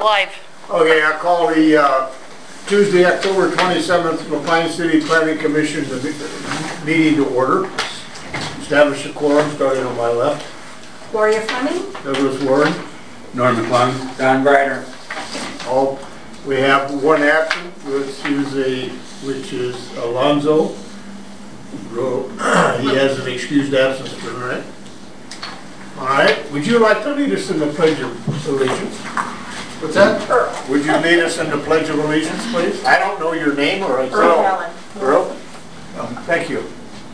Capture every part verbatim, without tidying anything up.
live. Okay, I call the uh, Tuesday, October twenty-seventh, LaPine City Planning Commission the meeting to order. Establish a quorum, starting on my left. Gloria Fleming. Douglas Warren. Norm McClung. Don Brider. All, we have one absent, which is a, which is Alonzo. He has an excused absence tonight. All right, would you like to lead us in the Pledge of Allegiance? What's that? Earl. Would you lead us in the Pledge of Allegiance, please? I don't know your name or I Earl Allen. Earl? Oh, thank you.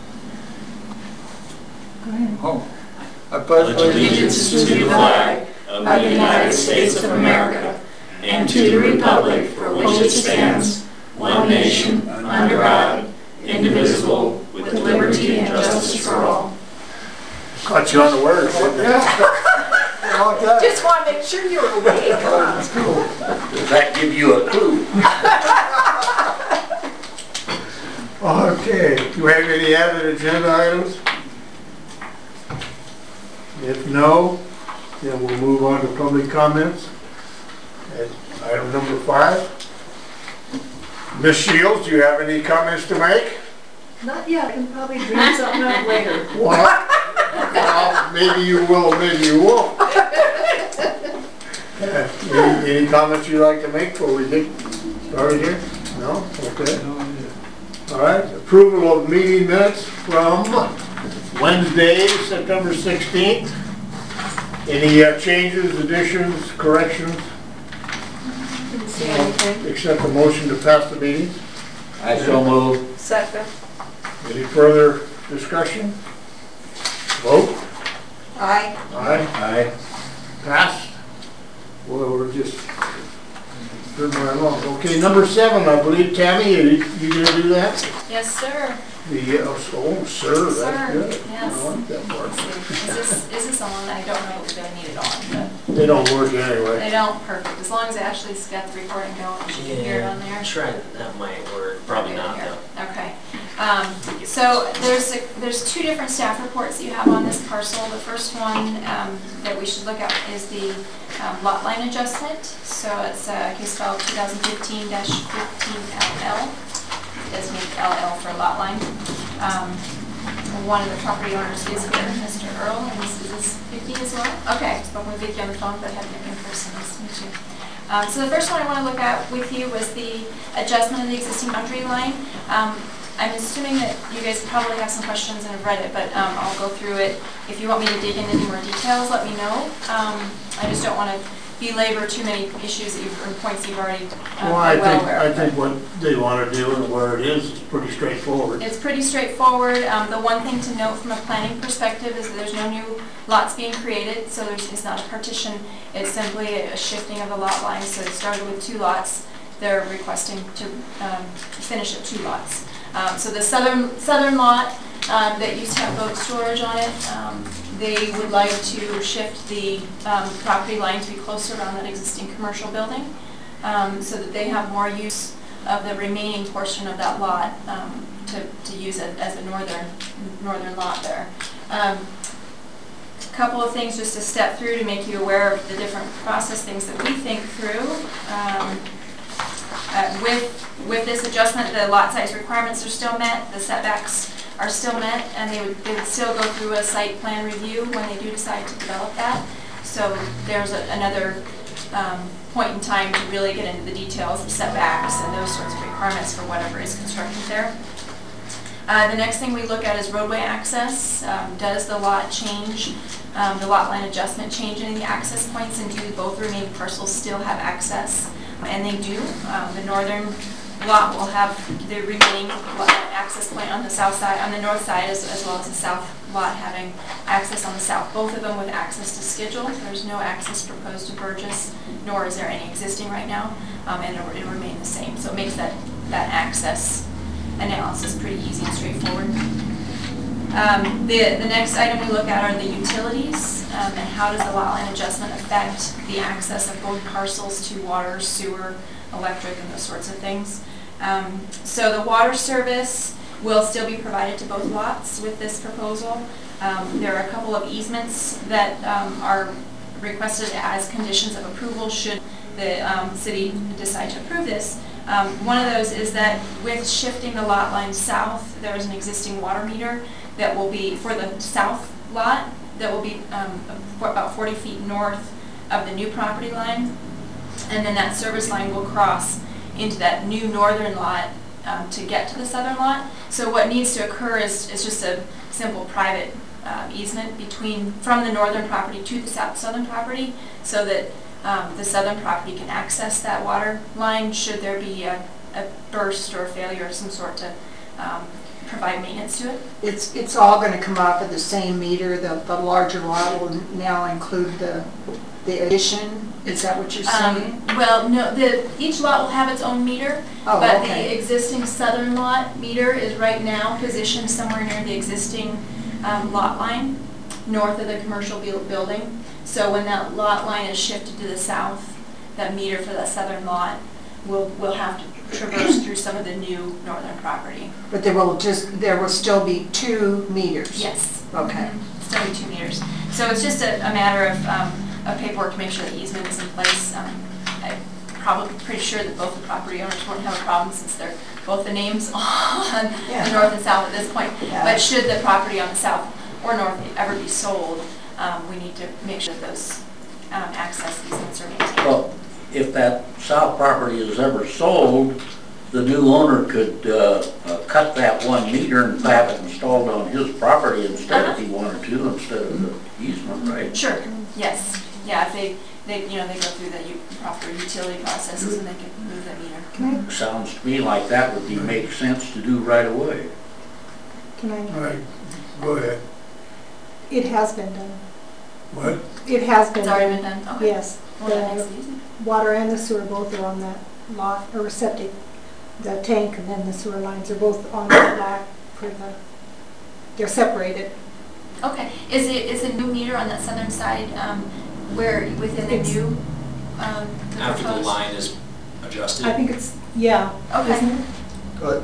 Go ahead. Oh. I pledge allegiance to the flag of the United States of America and to the republic for which it stands, one nation, under God, indivisible, with liberty and justice for all. Caught you on the words, didn't it? Just want to make sure you're awake. That's cool. Does that give you a clue? Okay, do we have any other agenda items? If no, then we'll move on to public comments. And item number five. Miz Shields, do you have any comments to make? Not yet. I can probably dream something up later. What? Well, maybe you will, maybe you won't. Yeah. Any, any comments you'd like to make before we get started here? No? Okay. All right. Approval of meeting minutes from Wednesday, September sixteenth. Any uh, changes, additions, corrections? Didn't see anything. Except the motion to pass the meetings? I so move. Second. Any further discussion? Vote? Aye. Aye. Aye. Passed. Well, we're just moving right along. Okay, number seven, I believe, Tammy, you, you gonna do that? Yes, sir. The, uh, oh, sir, that's Sir, good. yes. I like that part. Is this, is this on? I don't know if I need it on, but They don't work anyway. they don't, perfect. As long as it actually has got the recording going, she can hear it on there. Try that might work. Probably Okay, not here. though. Okay. Um, so there's a, there's two different staff reports that you have on this parcel. The first one um, that we should look at is the um, lot line adjustment. So it's uh, case file two thousand fifteen dash fifteen L L. It does make L L for lot line. Um, one of the property owners is here, Mister Earl, and this is Vicky as well. Okay, I spoke with Vicky on the phone, but I haven't met in person. Nice to meet you. Um, so the first one I want to look at with you was the adjustment of the existing boundary line. Um, I'm assuming that you guys probably have some questions and have read it, but um, I'll go through it. If you want me to dig into any more details, let me know. Um, I just don't want to belabor too many issues that you've, or points you've already uh, Well, I well think, aware I of. think what they want to do and where it is is pretty straightforward. It's pretty straightforward. Um, the one thing to note from a planning perspective is that there's no new lots being created, so there's, it's not a partition. It's simply a shifting of the lot line. So it started with two lots. They're requesting to um, finish at two lots. Um, so the southern southern lot um, that used to have boat storage on it, um, they would like to shift the um, property line to be closer around that existing commercial building, um, so that they have more use of the remaining portion of that lot um, to, to use it as a northern northern lot there. Um, a couple of things just to step through to make you aware of the different process things that we think through. Um, Uh, with with this adjustment, the lot size requirements are still met, the setbacks are still met, and they would, they would still go through a site plan review when they do decide to develop that. So there's a, another um, point in time to really get into the details of setbacks and those sorts of requirements for whatever is constructed there. Uh, the next thing we look at is roadway access. Um, does the lot change, um, the lot line adjustment change any of the access points, and do both remaining parcels still have access? And they do. Um, the northern lot will have the remaining access point on the south side, on the north side, as, as well as the south lot having access on the south. Both of them with access to schedule. There's no access proposed to Burgess, nor is there any existing right now, um, and it'll, it'll remain the same. So it makes that, that access analysis pretty easy and straightforward. Um, the, the next item we look at are the utilities, um, and how does the lot line adjustment affect the access of both parcels to water, sewer, electric, and those sorts of things. Um, so the water service will still be provided to both lots with this proposal. Um, there are a couple of easements that um, are requested as conditions of approval should the um, city decide to approve this. Um, one of those is that with shifting the lot line south, there is an existing water meter that will be, for the south lot, that will be um, for about forty feet north of the new property line. And then that service line will cross into that new northern lot um, to get to the southern lot. So what needs to occur is, is just a simple private uh, easement between, from the northern property to the south southern property, so that um, the southern property can access that water line should there be a, a burst or a failure of some sort to um, provide maintenance to it. It's, it's all going to come off of the same meter. The, the larger lot will now include the, the addition. Is that what you're saying? Um, well, no, the, each lot will have its own meter, Oh, but okay. the existing southern lot meter is right now positioned somewhere near the existing um, lot line, north of the commercial bu- building. So when that lot line is shifted to the south, that meter for that southern lot will, will have to traverse through some of the new northern property. But there will just, there will still be two meters? Yes. Okay. Mhm. Still be two meters. So it's just a, a matter of, um, of paperwork to make sure the easement is in place. Um, I'm probably pretty sure that both the property owners won't have a problem since they're both the names on Yeah. the north and south at this point. Yeah. But should the property on the south or north ever be sold, um, we need to make sure those um, access easements are maintained. Well, if that south property is ever sold, the new owner could uh, uh, cut that one meter and have it installed on his property instead if he wanted to, instead of the easement, right? Sure. Yes. Yeah. If they, they, you know, they go through the u- proper utility processes and they can move that meter. Can I, Sounds to me like that would be, make sense to do right away. Can All I, right, go ahead. it has been done. What? It has been It's already done. been done. Okay. Yes. Well, that makes The it easy. water and the sewer both are on that lot, or septic. The tank and then the sewer lines are both on that lot for the, they're separated. Okay. Is it is a new meter on that southern side um, where within the It's- new um, the After the proposed- line is adjusted. I think it's, yeah. Okay. Isn't it? But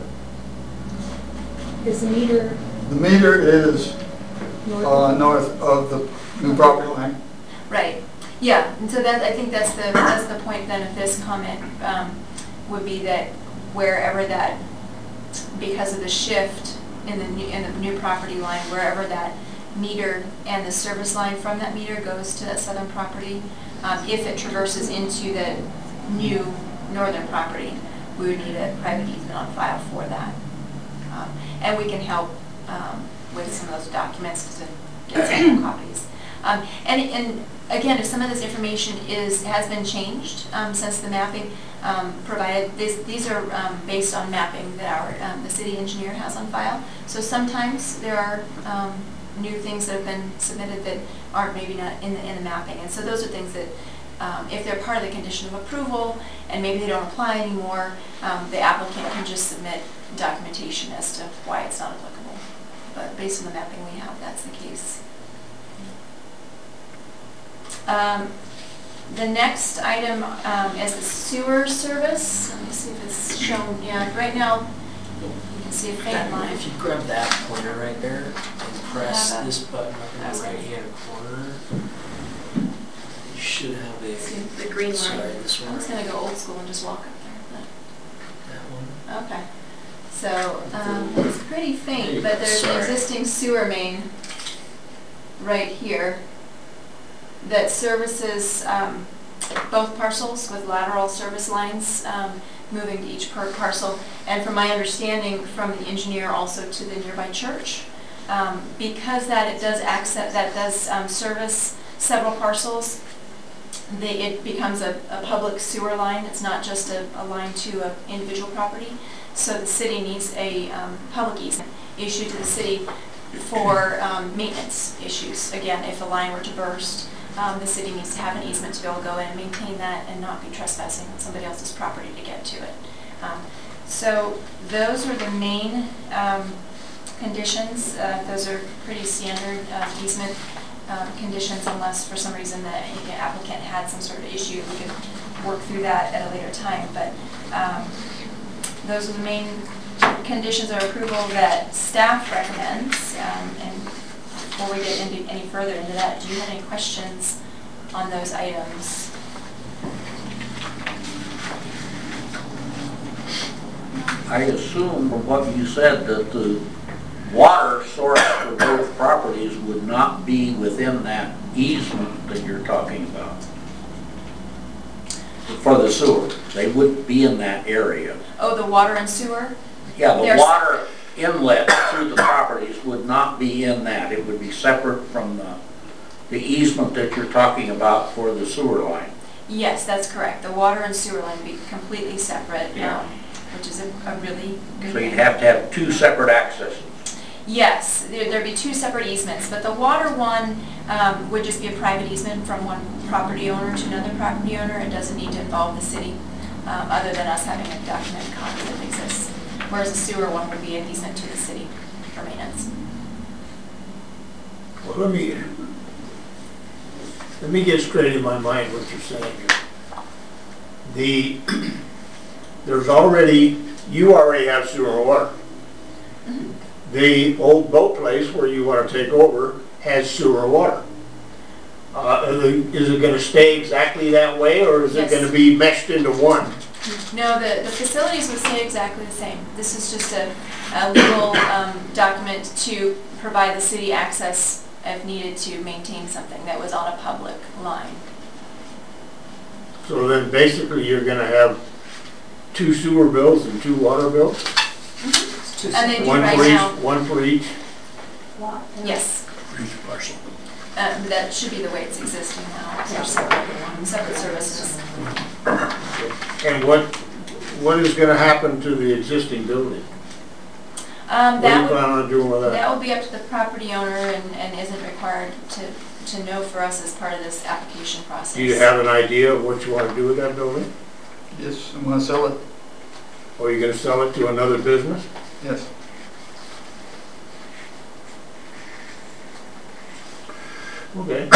Is the meter the meter is north? uh, north of the new property line. Right. Yeah. And so that I think that's the that's the point then of this comment um, would be that wherever that, because of the shift in the new in the new property line, wherever that meter and the service line from that meter goes to that southern property, um, if it traverses into the new northern property, we would need a private easement on file for that. Um, and we can help um, with some of those documents to get some copies. Um, and, and again, if some of this information is has been changed um, since the mapping um, provided, this, these are um, based on mapping that our um, the city engineer has on file. So sometimes there are um, new things that have been submitted that aren't maybe not in the in the mapping, and so those are things that, um, if they're part of the condition of approval and maybe they don't apply anymore, um, the applicant can just submit documentation as to why it's not applicable. But based on the mapping we have, that's the case. Um, the next item um, is the sewer service. Let me see if it's shown. Yeah, right now you can see a faint line. If you grab that pointer right there and press Have a- this button up in the okay. right hand corner, you should have a, See the green sorry, line. this one I'm just right gonna go old school and just walk up there. that one. But, okay. So um, it's pretty There faint, you but go, there's an sorry. existing sewer main right here that services um, both parcels with lateral service lines um, moving to each per parcel. And from my understanding from the engineer, also to the nearby church. Um, because that it does access, that does um, service several parcels, the, it becomes a, a public sewer line. It's not just a, a line to an individual property. So the city needs a um, public easement issued to the city for um, maintenance issues. Again, if a line were to burst, um, the city needs to have an easement to be able to go in and maintain that and not be trespassing on somebody else's property to get to it. Um, so those are the main um, conditions. Uh, those are pretty standard uh, easement um, conditions, unless for some reason the you know, applicant had some sort of issue. We could work through that at a later time. But um, those are the main conditions of approval that staff recommends. Um, and before we get into any further into that, do you have any questions on those items? I assume from what you said that the water source for both properties would not be within that easement that you're talking about. For the sewer, they wouldn't be in that area. Oh, the water and sewer? Yeah, the There's- water inlet through the properties would not be in that. It would be separate from the, the easement that you're talking about for the sewer line. Yes, that's correct. The water and sewer line would be completely separate, Yeah. um, which is a, a really good So you'd thing. have to have two separate accesses. Yes, there, there'd be two separate easements, but the water one, um, would just be a private easement from one property owner to another property owner. It doesn't need to involve the city, um, other than us having a documented copy that exists. Whereas the sewer one would be an easement to the city for maintenance. Well, let me, let me get straight in my mind what you're saying here. The, there's already, you already have sewer and water. Mhm. The old boat place where you want to take over has sewer and water. Uh, are they- is it gonna stay exactly that way, or is it Yes. gonna be meshed into one? No, the, the facilities would stay exactly the same. This is just a, a legal um, document to provide the city access if needed to maintain something that was on a public line. So then basically you're gonna have two sewer bills and two water bills? And they do One right for now. each, one for each? lot. Yes. For each parcel. Um, that should be the way it's existing now. They're separate, separate services. And what, what is gonna happen to the existing building? Um, What do you that would, plan on doing with that? that will be up to the property owner and, and isn't required to, to know for us as part of this application process. Do you have an idea of what you wanna do with that building? Yes, I'm gonna sell it, Or are you gonna sell it to another business? yes. Okay.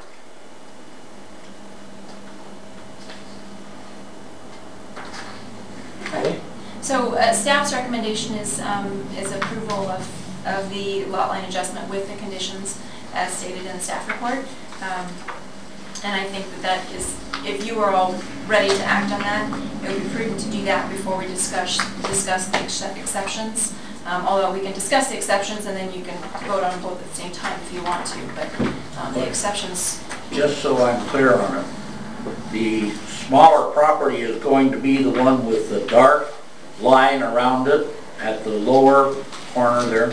Okay. So uh, staff's recommendation is, um, is approval of, of the lot line adjustment with the conditions as stated in the staff report. Um, And I think that that is, if you are all ready to act on that, it would be prudent to do that before we discuss, discuss the ex- exceptions. Um, Although we can discuss the exceptions and then you can vote on both at the same time if you want to, but um, the exceptions, Just so I'm clear on it, the smaller property is going to be the one with the dark line around it at the lower corner there?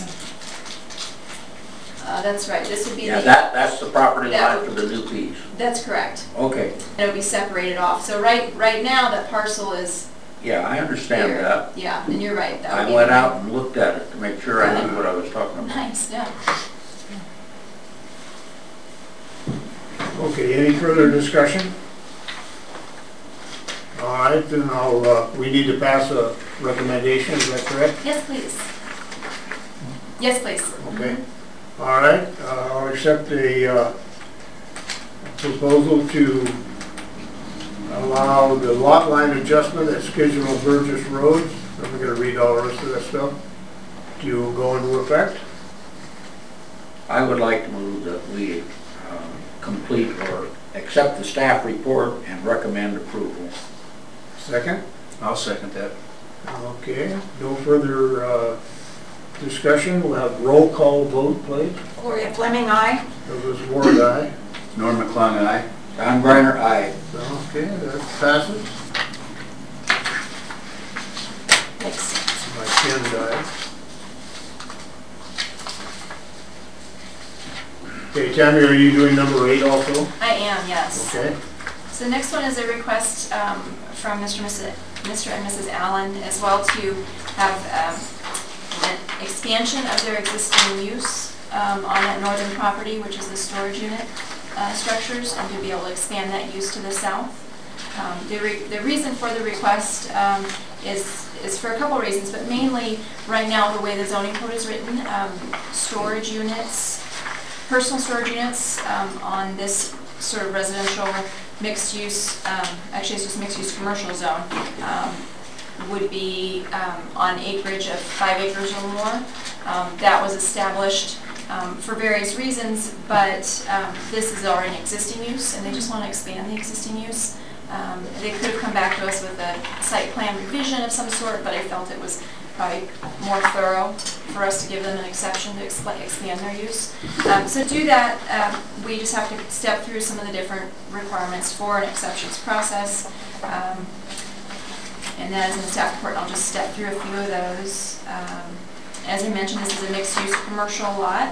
uh, that's right, this would be Yeah, the, that, that's the property That line for the new piece. that's correct. Okay, And it'll be separated off. So right, right now, that parcel is yeah, I understand here. that. Yeah, and you're right. That would I be went the- out and looked at it to make sure I knew what I was talking about. Nice, yeah. Okay, any further discussion? All right, then I'll, uh, we need to pass a recommendation, is that correct? Yes, please. Yes, please. Okay. All right, uh, I'll accept a uh, proposal to allow the lot line adjustment at Schedule of Burgess Roads, I'm not gonna read all the rest of that stuff, to go into effect. I would like to move that we um, complete or accept the staff report and recommend approval. Second? I'll second that. Okay, no further uh, discussion, we'll have roll call vote, please. Gloria Fleming, aye. Douglas Ward, aye. Norm McClung, aye. John Greiner, aye. Okay, that passes. Next. My pen died. Okay, Tammy, are you doing number eight also? I am, yes. Okay. So the next one is a request um, from Mister and Missus Mister and Missus Allen as well to have um, an expansion of their existing use um, on that northern property, which is the storage unit uh, structures, and to be able to expand that use to the south. Um, The re- the reason for the request um, is, is for a couple reasons, but mainly, right now, the way the zoning code is written, um, storage units, personal storage units um, on this sort of residential mixed-use, um, actually it's just mixed-use commercial zone, um, would be um, on acreage of five acres or more. Um, That was established um, for various reasons, but um, this is already an existing use, and they just want to expand the existing use. Um, They could have come back to us with a site plan revision of some sort, but I felt it was probably more thorough for us to give them an exception to expl- expand their use. Um, So to do that, um, we just have to step through some of the different requirements for an exceptions process. Um, And that is in the staff report, and I'll just step through a few of those. Um, As I mentioned, this is a mixed-use commercial lot.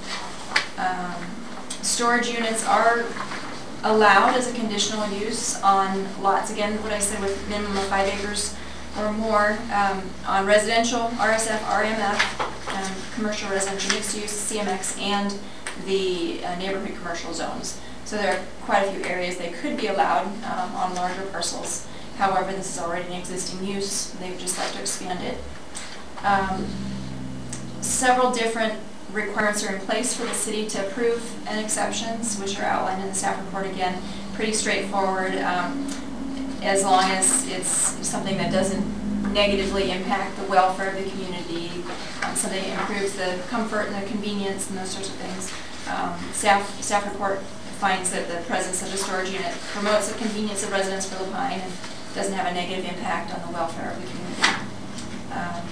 Um, Storage units are allowed as a conditional use on lots, again, what I said with minimum of five acres or more, um, on residential, R S F, R M F, um, commercial residential mixed use, C M X, and the uh, neighborhood commercial zones. So there are quite a few areas they could be allowed um, on larger parcels. However, this is already an existing use. They would just like to expand it. Um, several different requirements are in place for the city to approve an exceptions, which are outlined in the staff report again. Pretty straightforward, um, as long as it's something that doesn't negatively impact the welfare of the community, um, something that improves the comfort and the convenience and those sorts of things. Um, staff, staff report finds that the presence of the storage unit promotes the convenience of residents for Lapine and doesn't have a negative impact on the welfare of the community. Um,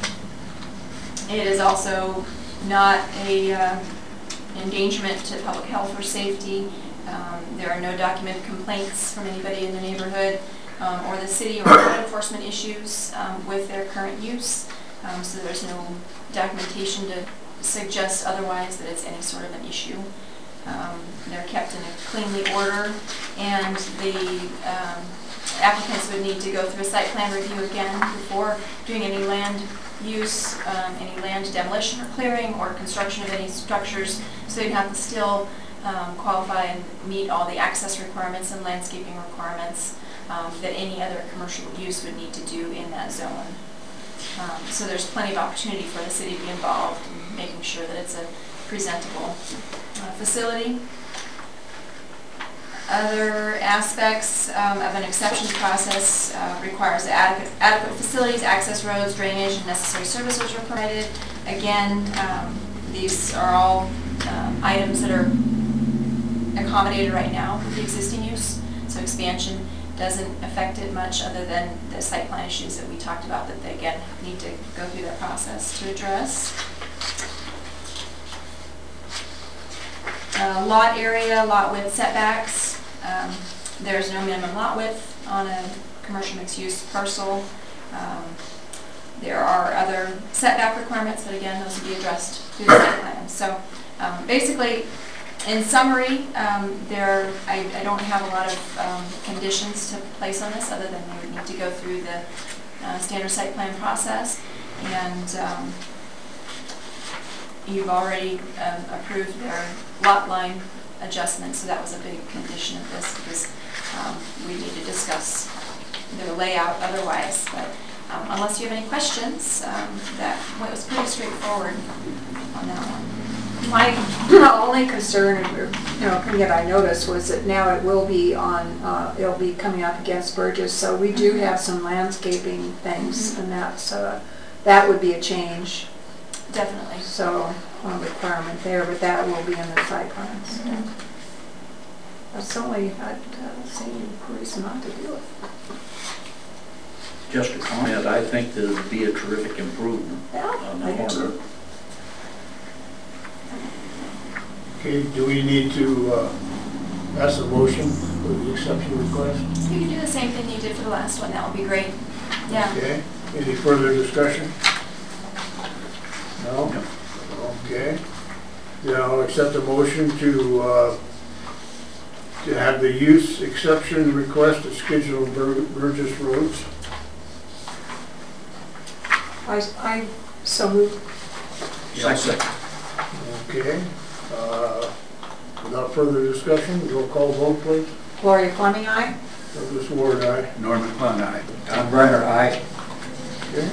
it is also not a uh, endangerment to public health or safety. Um, there are no documented complaints from anybody in the neighborhood um, or the city or code enforcement issues um, with their current use. Um, so there's no documentation to suggest otherwise that it's any sort of an issue. Um, they're kept in a cleanly order, and the um, applicants would need to go through a site plan review again before doing any land use, um, any land demolition or clearing or construction of any structures. So you'd have to still um, qualify and meet all the access requirements and landscaping requirements um, that any other commercial use would need to do in that zone. Um, so there's plenty of opportunity for the city to be involved in making sure that it's a presentable uh, facility. Other aspects um, of an exceptions process uh, requires that adequate, adequate facilities, access roads, drainage, and necessary services are provided. Again, um, these are all um, items that are accommodated right now with the existing use. So expansion doesn't affect it much other than the site plan issues that we talked about that they, again, need to go through that process to address. Uh, lot area, lot width setbacks. Um, there's no minimum lot width on a commercial mixed-use parcel. Um, there are other setback requirements, but again, those will be addressed through the site plan. So um, basically, in summary, um, there I, I don't have a lot of um, conditions to place on this other than they would need to go through the uh, standard site plan process. And um, you've already um, approved their lot line adjustment, so that was a big condition of this because um, we need to discuss their layout otherwise. But um, unless you have any questions, um, that well, it was pretty straightforward on that one. My only concern, you know, that I noticed was that now it will be on, uh, it'll be coming up against Burgess, so we do have some landscaping things, and that's, uh, that would be a change. Definitely. So, a requirement there, but that will be in the site plans. Mm-hmm. That's the only, I'd uh, say, reason not to do it. Just a comment, I think that it would be a terrific improvement Yeah, on the I do corner. too. Okay, do we need to uh, pass a motion for the exception request? You can do the same thing you did for the last one. That would be great. Yeah. Okay, any further discussion? No? No. Okay. Then I'll accept a motion to, uh, to have the use exception request at Schedule Bur Burgess Roads. I, I so moved. Second. Okay. Uh, without further discussion, roll call vote, please. Gloria Fleming, aye. Douglas Ward, aye. Norm McClung, aye. Tom Brenner, aye. Okay.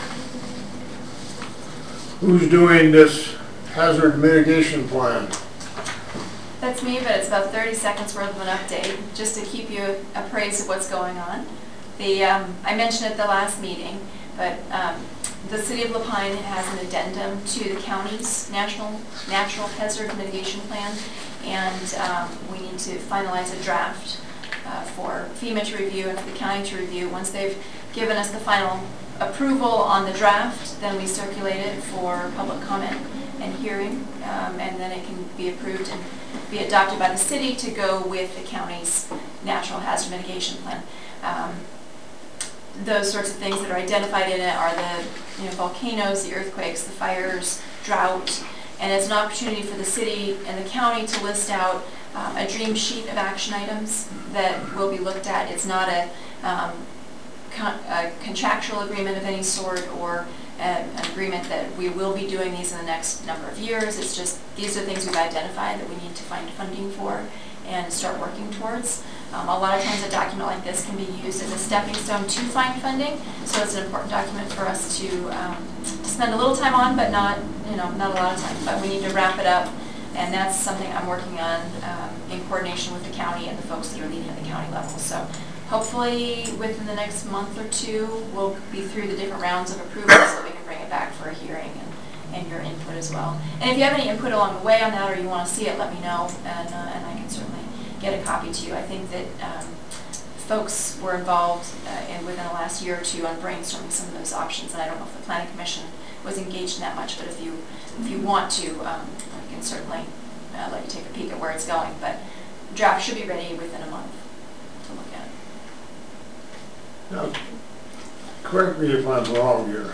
Who's doing this hazard mitigation plan? That's me, but it's about thirty seconds worth of an update, just to keep you appraised of what's going on. The um, I mentioned at the last meeting, but um, the City of Lapine has an addendum to the county's national natural hazard mitigation plan, and um, we need to finalize a draft uh, for FEMA to review and for the county to review. Once they've given us the final approval on the draft, then we circulate it for public comment and hearing, um, and then it can be approved and be adopted by the city to go with the county's natural hazard mitigation plan. Um, those sorts of things that are identified in it are the you know, volcanoes, the earthquakes, the fires, drought, and it's an opportunity for the city and the county to list out um, a dream sheet of action items that will be looked at. It's not a, um, con a contractual agreement of any sort or a, an agreement that we will be doing these in the next number of years. It's just these are things we've identified that we need to find funding for and start working towards. Um, a lot of times a document like this can be used as a stepping stone to find funding, so it's an important document for us to, um, to spend a little time on, but not, you know, not a lot of time. But we need to wrap it up, and that's something I'm working on um, in coordination with the county and the folks that are leading at the county level. So hopefully within the next month or two, we'll be through the different rounds of approval so that we can bring it back for a hearing and, and your input as well. And if you have any input along the way on that or you want to see it, let me know, and, uh, and I can certainly get a copy to you. I think that um, folks were involved uh, in, within the last year or two on brainstorming some of those options, and I don't know if the Planning Commission was engaged in that much, but if you if you want to, um, I can certainly uh, let you take a peek at where it's going. But draft should be ready within a month to look at. Now, correct me if I'm wrong here.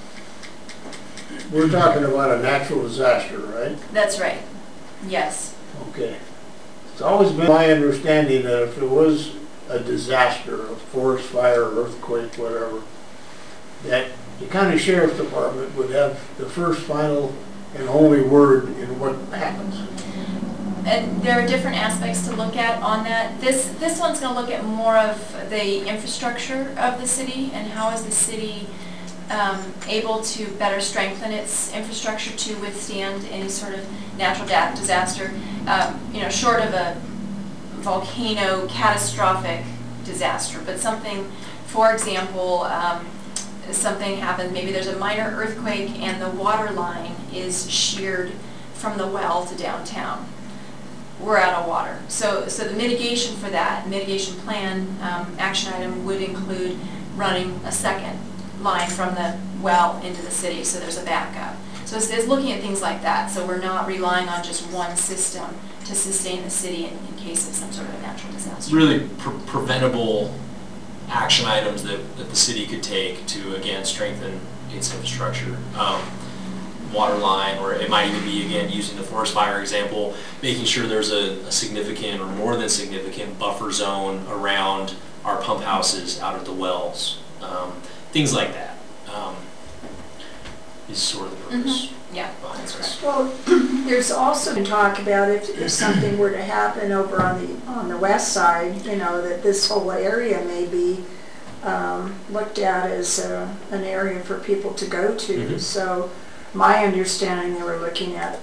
We're talking about a natural disaster, right? That's right. Yes. Okay. It's always been my understanding that if there was a disaster, a forest fire, earthquake, whatever, that the county sheriff's department would have the first, final, and only word in what happens. And there are different aspects to look at on that. This this one's going to look at more of the infrastructure of the city and how is the city um, able to better strengthen its infrastructure to withstand any sort of natural disaster. Um, you know, short of a volcano catastrophic disaster, but something, for example, um, something happened, maybe there's a minor earthquake and the water line is sheared from the well to downtown. We're out of water. So, so the mitigation for that, mitigation plan, um, action item would include running a second line from the well into the city so there's a backup. So it's, it's looking at things like that, so we're not relying on just one system to sustain the city in, in case of some sort of a natural disaster. Really pre preventable action items that, that the city could take to, again, strengthen its infrastructure. Um, water line, or it might even be, again, using the forest fire example, making sure there's a, a significant or more than significant buffer zone around our pump houses out at the wells. Um, things like that um, is sort of the purpose. Mm-hmm. Yeah, behind this. Well, there's also been talk about if, if something were to happen over on the on the west side, you know, that this whole area may be um, looked at as a, an area for people to go to. Mm-hmm. So my understanding, they were looking at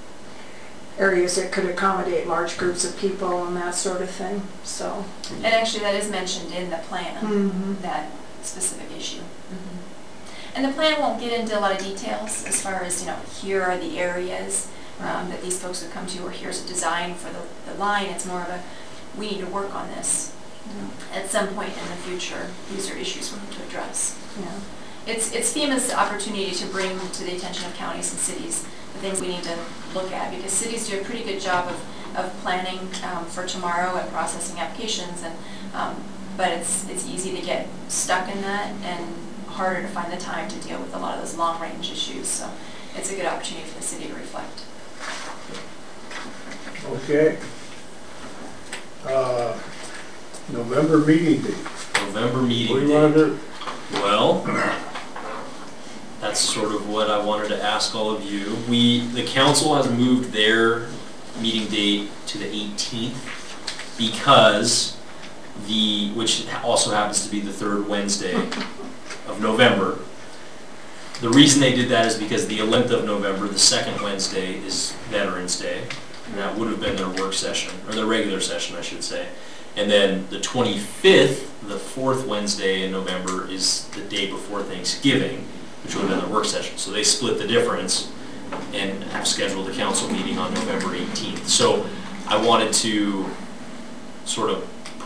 areas that could accommodate large groups of people and that sort of thing. So, and actually that is mentioned in the plan, mm-hmm. that specific issue. Mm-hmm. And the plan won't get into a lot of details as far as, you know, here are the areas um, that these folks would come to, or here's a design for the, the line. It's more of a, we need to work on this. Mm-hmm. At some point in the future, these are issues we need to address. Yeah. It's, it's FEMA's opportunity to bring to the attention of counties and cities the things we need to look at, because cities do a pretty good job of, of planning um, for tomorrow and processing applications, and um, but it's, it's easy to get stuck in that and harder to find the time to deal with a lot of those long-range issues. So it's a good opportunity for the city to reflect. Okay. Uh, November meeting date. November meeting What do date. you want to do? Well, that's sort of what I wanted to ask all of you. We, the council has moved their meeting date to the eighteenth because the, which also happens to be the third Wednesday of November. The reason they did that is because the eleventh of November, the second Wednesday, is Veterans Day, and that would have been their work session, or their regular session, I should say. And then the twenty-fifth, the fourth Wednesday in November, is the day before Thanksgiving, which would have been their work session. So they split the difference and have scheduled a council meeting on November eighteenth. So I wanted to sort of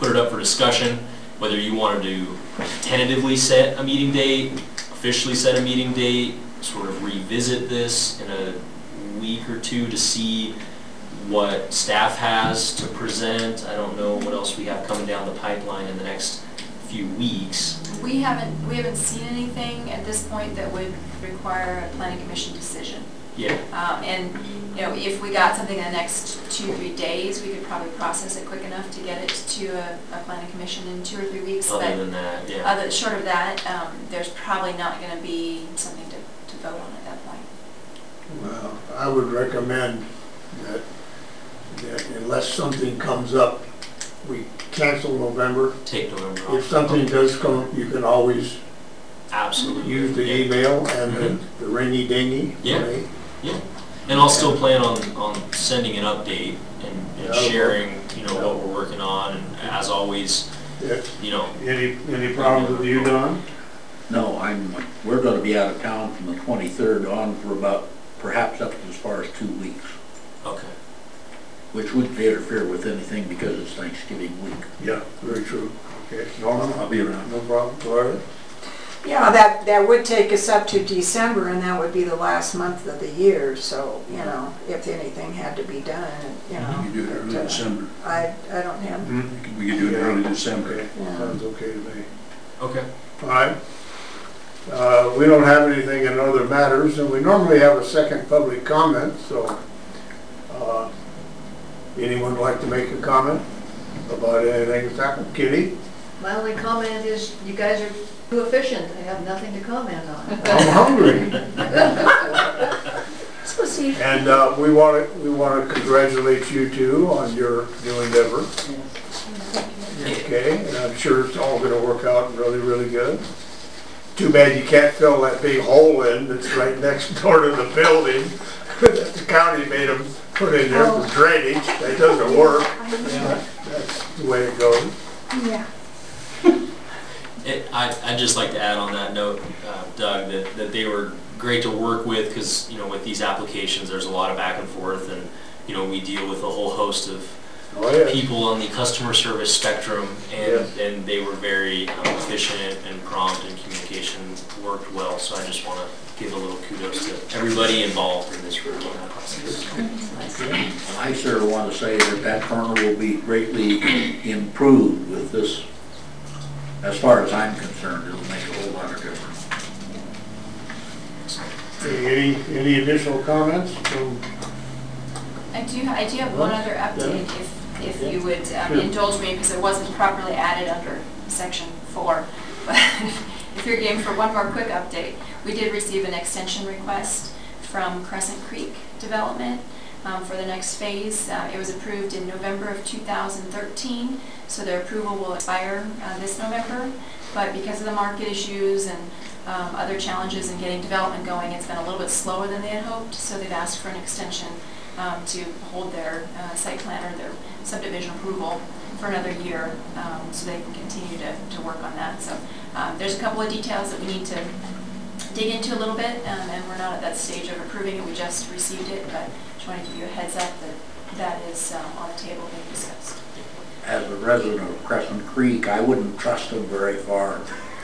put it up for discussion, whether you wanted to tentatively set a meeting date, officially set a meeting date, sort of revisit this in a week or two to see what staff has to present. I don't know what else we have coming down the pipeline in the next few weeks. We haven't, we haven't seen anything at this point that would require a planning commission decision. Yeah. Um, and, you know, if we got something in the next two, three days, we could probably process it quick enough to get it to a, a planning commission in two or three weeks. Other but than that, yeah. Other, short of that, um, there's probably not going to be something to, to vote on at that point. Well, I would recommend that, that unless something comes up, we cancel November. Take November off. If something does come up, you can always Absolutely. use the Yeah. email and the, the ringy dingy. Yeah. Yeah. And I'll still plan on, on sending an update and, and Yeah. sharing, you know, what we're working on. And as always, Yeah. you know, Any, any problems with you, Don? No, I'm, we're gonna be out of town from the twenty-third on for about, perhaps up to as far as two weeks, okay. which wouldn't interfere with anything because it's Thanksgiving week. Yeah, very true. Okay, Norman? I'll be around. No problem, Gloria? Yeah, that, that would take us up to December, and that would be the last month of the year, so, you know, if anything had to be done, you know. You can do it early but, uh, December. I, I don't have, Hmm? We can do it early December. Okay, Yeah. sounds okay to me. Okay. All right. Uh, we don't have anything in other matters, and we normally have a second public comment, so, uh, anyone like to make a comment about anything that's happened? Kitty? My only comment is you guys are too efficient. I have nothing to comment on. I'm hungry. so see, And, uh, we want to, we want to congratulate you two on your new endeavor. Okay, and I'm sure it's all gonna work out really, really good. Too bad you can't fill that big hole in that's right next door to the building that the county made them put in there for drainage. That doesn't work. That's the way it goes. Yeah. It, I, I'd just like to add on that note, uh, Doug, that, that they were great to work with because, you know, with these applications, there's a lot of back and forth and, you know, we deal with a whole host of Oh, yeah. people on the customer service spectrum and, Yes. and they were very um, efficient and prompt and communication worked well. So I just want to give a little kudos to everybody involved in this review process. I sort of want to say that that corner will be greatly improved with this. As far as I'm concerned, it'll make a whole lot of difference. Any, any additional comments from, I do, I do have one other update if, if you would um, Sure. indulge me because it wasn't properly added under section four. But if you're game for one more quick update, we did receive an extension request from Crescent Creek Development um, for the next phase. Uh, it was approved in November of two thousand thirteen, so their approval will expire uh, this November. But because of the market issues and um, other challenges in getting development going, it's been a little bit slower than they had hoped, so they've asked for an extension um, to hold their uh, site plan or their subdivision approval for another year, um, so they can continue to, to work on that. So um, there's a couple of details that we need to dig into a little bit, um, and we're not at that stage of approving it. We just received it, but just want to give you a heads up that that is um, on the table being discussed. As a resident of Crescent Creek, I wouldn't trust them very far.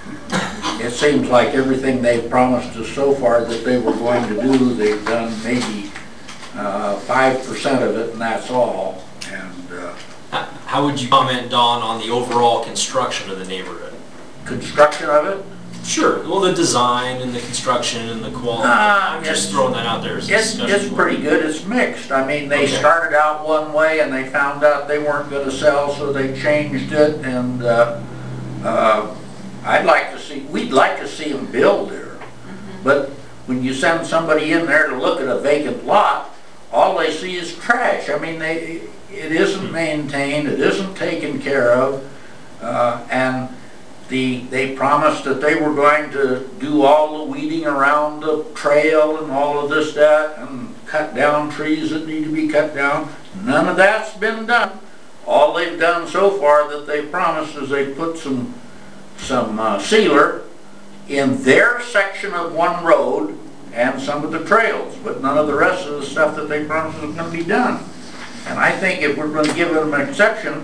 It seems like everything they've promised us so far that they were going to do, they've done maybe uh, five percent of it, and that's all. And uh, How, how would you comment, Don, on the overall construction of the neighborhood? construction of it, Sure. Well, the design and the construction and the quality. Uh, I'm just it's- throwing that out there as a it's, discussion. it's pretty good. It's mixed. I mean, they Okay. started out one way and they found out they weren't going to sell, so they changed it. And uh, uh, I'd like to see, we'd like to see them build there. But when you send somebody in there to look at a vacant lot, all they see is trash. I mean, they, it isn't maintained, it isn't taken care of, uh, and the, they promised that they were going to do all the weeding around the trail and all of this, that, and cut down trees that need to be cut down. None of that's been done. All they've done so far that they promised is they put some, some uh, sealer in their section of one road and some of the trails, but none of the rest of the stuff that they promised was going to be done. And I think if we're going to give them an exception,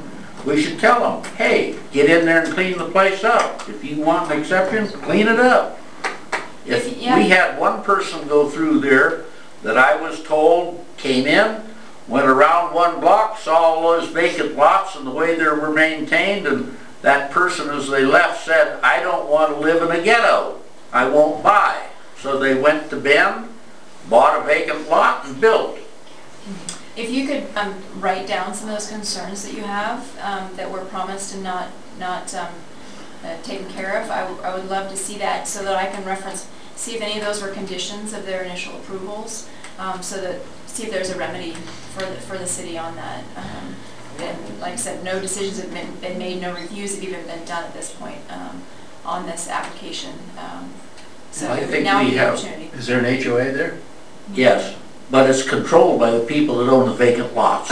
we should tell them, hey, get in there and clean the place up. If you want an exception, clean it up. If If- yeah. we had one person go through there that I was told came in, went around one block, saw all those vacant lots and the way they were maintained, and that person as they left said, I don't want to live in a ghetto. I won't buy. So they went to Ben, bought a vacant lot and built. If you could um, write down some of those concerns that you have um, that were promised and not, not um, uh, taken care of, I, w I would love to see that so that I can reference, see if any of those were conditions of their initial approvals, um, so that, see if there's a remedy for the, for the city on that. Um, and like I said, no decisions have been, been made, no reviews have even been done at this point um, on this application. Um, so I think now we would be the have- opportunity. Is there an H O A there? Yes, but it's controlled by the people that own the vacant lots.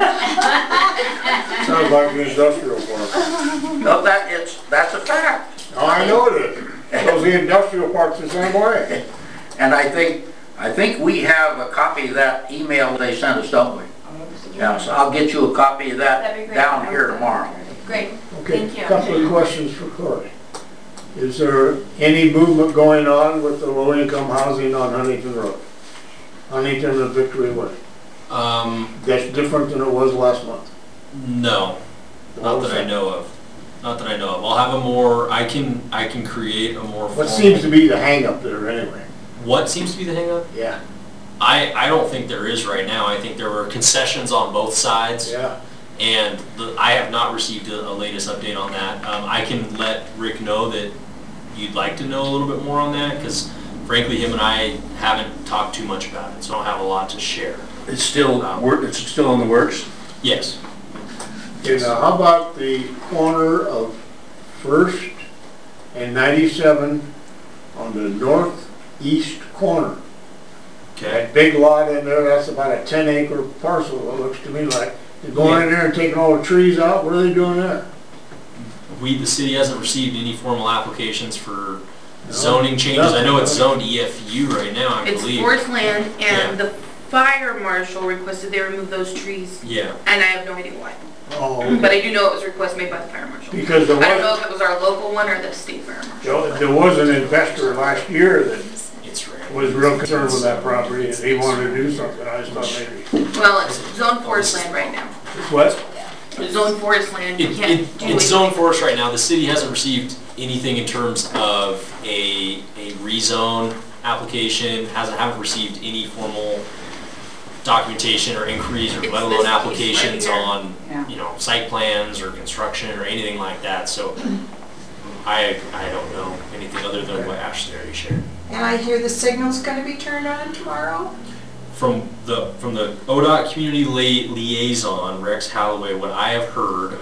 Sounds like an industrial park. No, that, it's, that's a fact. Oh, I know it is. So the industrial park's the same way. And I think, I think we have a copy of that email they sent us, don't we? Yeah, so I'll get you a copy of That'd be that great. down here tomorrow. Great, Okay, thank you. couple of questions for Cory. Is there any movement going on with the low-income housing on Huntington Road? Huntington and Victory Way? Um, That's different than it was last month? no, not that I know of. Not that I know of. I'll have a more, I can, I can create a more What formal. seems to be the hang-up there anyway? What seems to be the hang-up? Yeah, I, I don't think there is right now. I think there were concessions on both sides. yeah. And the, I have not received a, a latest update on that. Um, I can let Rick know that you'd like to know a little bit more on that, because frankly, him and I haven't talked too much about it, so I don't have a lot to share. It's still, Um, wor- it's still in the works? Yes. Okay, now how about the corner of First and ninety-seven on the northeast corner? Okay. That big lot in there, that's about a ten acre parcel, it looks to me like. They're going in there and taking all the trees out, what are they doing there? We, the city hasn't received any formal applications for No, zoning changes. I know it's nothing. zoned E F U right now, I It's believe. forest land, Yeah. and the fire marshal requested they remove those trees, Yeah. and I have no idea why. Oh, But I do know it was a request made by the fire marshal. because there I don't know was, if it was our local one or the state fire marshal. there was an investor last year that It's rare. was real concerned with that property and he wanted to do something, I just thought maybe. Well, it's zone forest land right now. What? It's zone forest land, you It, can't it, do it's it. zoned for us right now. The city hasn't received anything in terms of a, a rezone application, hasn't, haven't received any formal documentation or inquiries, or It's let this alone piece applications right here. on, Yeah. you know, site plans or construction or anything like that. So I, I don't know anything other than what Ashley already shared. And I hear the signal's gonna be turned on tomorrow? From the, from the O D O T Community Lia- Liaison, Rex Holloway, what I have heard,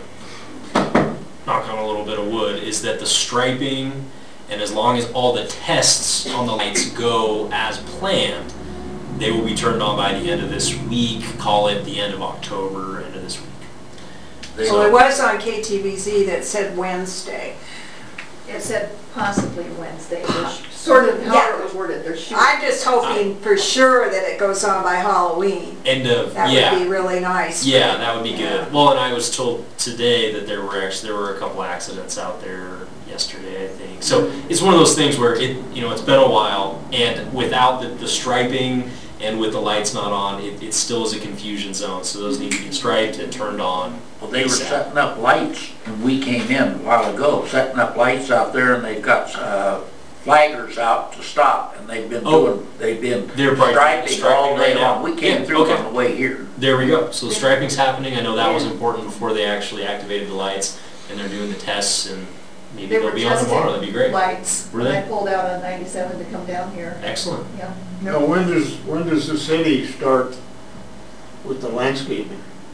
knock on a little bit of wood, is that the striping, and as long as all the tests on the lights go as planned, they will be turned on by the end of this week, call it the end of October, end of this week. They- Well, it was on K T V Z that said Wednesday. It said possibly Wednesday, which sort of how it was worded, they're shooting. I'm just hoping for sure that it goes on by Halloween. End of, That yeah. would be really nice. Yeah, that would be good. Well, and I was told today that there were actually, there were a couple accidents out there yesterday, I think. So it's one of those things where it, you know, it's been a while, and without the, the striping and with the lights not on, it, it still is a confusion zone. So those need to get striped and turned on. Well, they were ASAP. setting up lights when we came in a while ago, setting up lights out there, and they've got, uh, flaggers out to stop, and they've been Oh. doing, they've been They're probably doing striping all striping day right now. long. We came Yeah, through okay. on the way here. There we go. So the striping's happening. I know that was important before they actually activated the lights, and they're doing the tests, and maybe They they'll were be on tomorrow. That'd be great. lights Were when they? I pulled out on ninety-seven to come down here, Excellent. yeah. Now, when does, when does the city start with the landscaping?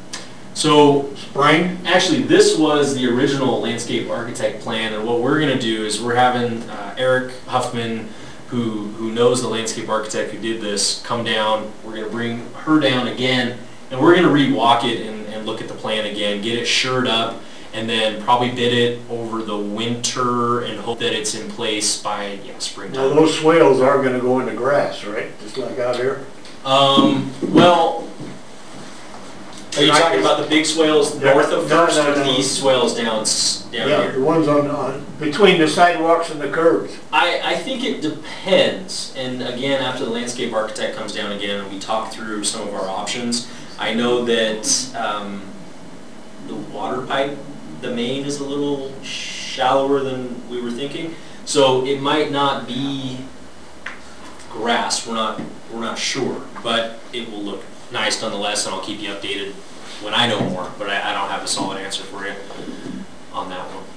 So Spring? actually, this was the original landscape architect plan, and what we're gonna do is we're having uh, Eric Huffman, who, who knows the landscape architect who did this, come down. We're gonna bring her down again, and we're gonna re-walk it and, and look at the plan again, get it shored up, and then probably bid it over the winter and hope that it's in place by, yeah, Now, springtime. those swales are gonna go into grass, right? Just like out here? Um, well, Are you talking about the big swales north of No, First no, or no. these swales down, s- down Yeah, the here? ones on, on, between the sidewalks and the curbs. I, I think it depends, and again, after the landscape architect comes down again and we talk through some of our options, I know that, um, the water pipe, the main is a little shallower than we were thinking, so it might not be grass, we're not, we're not sure, but it will look nice nonetheless, and I'll keep you updated when I know more, but I, I don't have a solid answer for you on that one.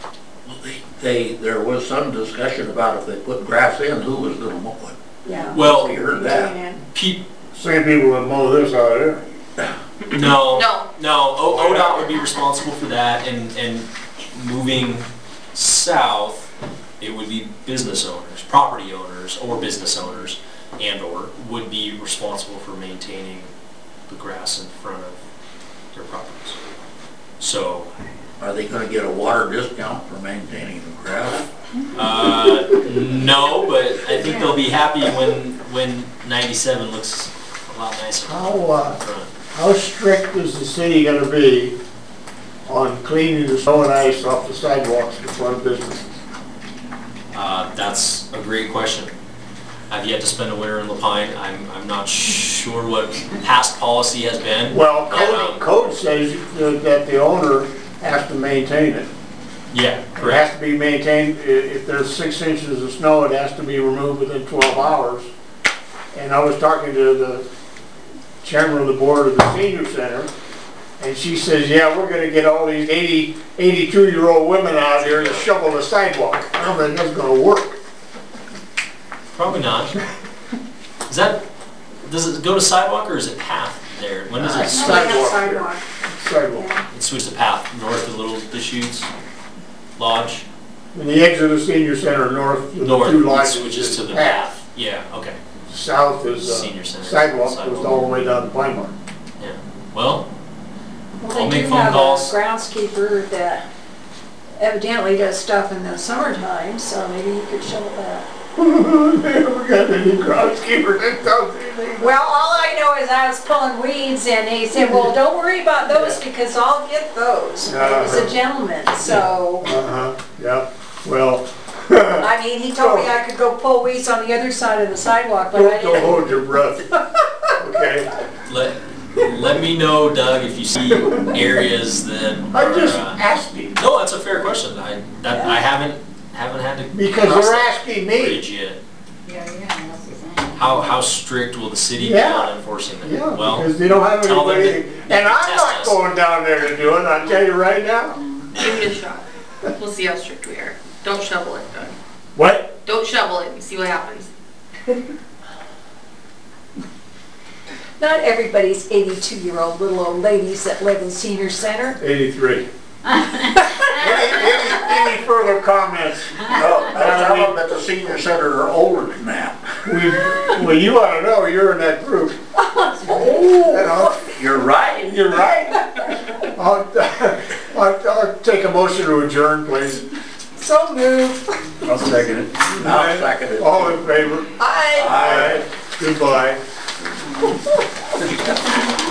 They, there was some discussion about if they put grass in, who was gonna mow it? Yeah. Well, We heard that. And Pete, Same people that mow this out there. no, No. no, O- ODOT would be responsible for that, and, and moving south, it would be business owners, property owners, or business owners, and/or would be responsible for maintaining the grass in front of their properties. So, Are they gonna get a water discount for maintaining the grass? uh, no, but I think they'll be happy when, when ninety-seven looks a lot nicer How, in uh, front. how strict is the city gonna be on cleaning the snow and ice off the sidewalks in front of businesses? Uh, that's a great question. I've yet to spend a winter in Lapine. I'm, I'm not sure what past policy has been. Well, Um, code, code says that that the owner has to maintain it. Yeah, It correct. has to be maintained, I- if there's six inches of snow, it has to be removed within twelve hours. And I was talking to the chairman of the board of the senior center, and she says, yeah, we're gonna get all these eighty, eighty-two-year-old women out here to shovel the sidewalk. I don't think that's gonna work. Probably not. Is that, does it go to sidewalk or is it path there? When does Uh, it no, switch? they have Sidewalk. sidewalk. Sidewalk. Yeah. It switches to path, north of Little Deschutes Lodge? When the exit of the senior center north, of the North, two it lines switches to the path. path. Yeah, okay, South is, uh, Senior center. sidewalk goes Sidewalk. all the way down to Pine Mark. yeah. Well, Well, I'll they make do phone have a calls. groundskeeper that evidently does stuff in the summertime, so maybe you could show that. Never got any groundskeeper that does anything. Well, all I know is I was pulling weeds and he said, well, don't worry about those because I'll get those. He was a gentleman, so, Uh-huh, yeah, well, I mean, he told me I could go pull weeds on the other side of the sidewalk, but I don't, don't didn't. hold your breath, okay? let, let me know, Doug, if you see areas that I are, just uh, asked him, no, that's a fair question. I, that, I haven't, haven't had to because cross they're that asking me. bridge yet. Yeah, yeah, that's the thing. How, how strict will the city be Yeah. on enforcing that? Yeah, Well, because they don't have tell them anybody, that and they can I'm test not us. going down there to do it, I'll tell you right now. Give it a shot. We'll see how strict we are. Don't shovel it, Doug. What? Don't shovel it and see what happens. Not everybody's eighty-two-year-old little old ladies that live in senior center. Eighty-three. Any, any, any further comments? No, tell them that the senior center are older than that. We, well, you ought to know, you're in that group. You know, You're right. you're right. I'll, I'll, I'll take a motion to adjourn, please. So move. I'll second it. I'll second it. All in favor? I. Aye. Goodbye.